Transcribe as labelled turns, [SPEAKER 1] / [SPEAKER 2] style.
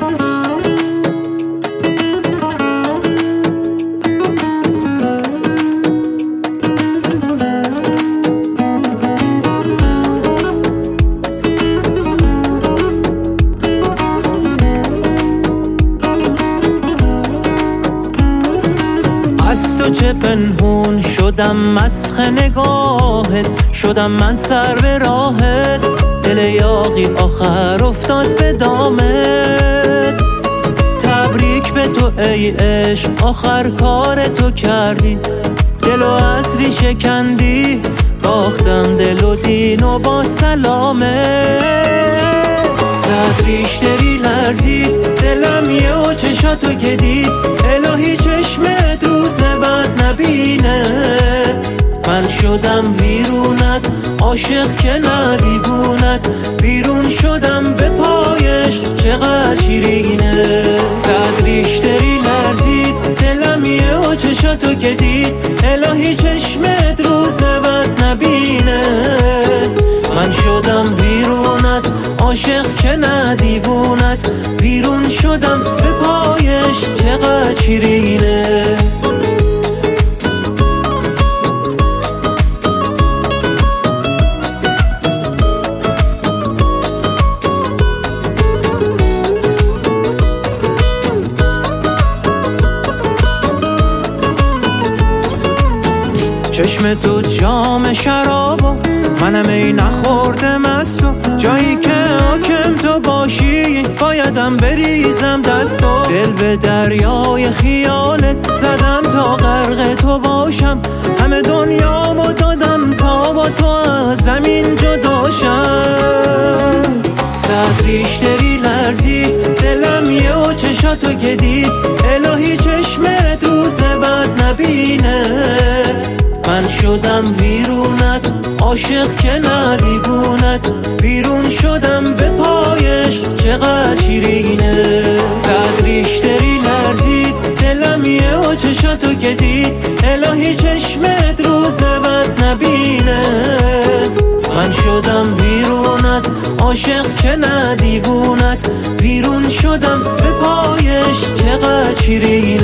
[SPEAKER 1] از تو چه پنهون شدم مسخ نگاهت، شدم من سر به راهت، دل یاغی آخر افتاد به دامت. تبریک به تو ای عشق، آخر کار تو کردی، دلو از ریش کندی، باختم دل و دین و با سلامت. صد ریشتری لرزید دلم یه و چشاتو که دید، الهی چشمت روز بعد نبینه. من شدم ویرونت، عاشق که نه دیوونت، بیرون شدم به پایش چقدر شیرینه. صد ریشتری لرزید دلم یه و چشاتو که دید، الهی چشمت روز بعد نبینه. من شدم ویرونت، عاشق که نه دیوونت، بیرون شدم به پایش چقدر شیرینه. چشم تو جام شرابو، منم ای نخورده مستو، جایی که حاکم تو باشی بایدم بریزم دستو. دل به دریای خیالت زدم تا غرق تو باشم، همه دنیامو دادم تا با تو از زمین جداشم. صد ریشتری لرزید دلم یه و چشاتو که دید، الهی چشمت روز بعد نبینه. من شدم ویرونت، عاشق که نه دیوونت، بیرون شدم به پایش چقدر شیرینه. صد ریشتری لرزید دلم یه و چشاتو که دید، الهی چشمت روز بعد نبینه. من شدم ویرونت، عاشق که نه دیوونت، بیرون شدم به پایش چقدر شیرینه.